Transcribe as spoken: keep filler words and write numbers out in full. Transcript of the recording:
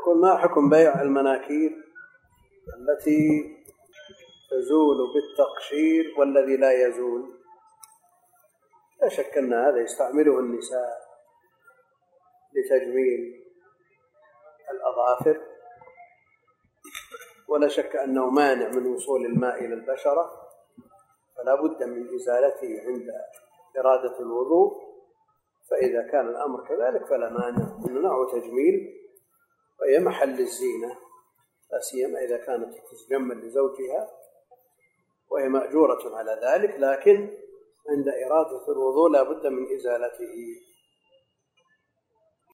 يقول ما حكم بيع المناكير التي تزول بالتقشير والذي لا يزول؟ لا شك أن هذا يستعمله النساء لتجميل الأظافر، ولا شك أنه مانع من وصول الماء إلى البشرة، فلا بد من إزالته عند إرادة الوضوء. فإذا كان الأمر كذلك فلا مانع، إنه نوع تجميل وهي محل الزينة، لا سيما إذا كانت تتجمل لزوجها وهي مأجورة على ذلك، لكن عند إرادة الوضوء لا بد من إزالته.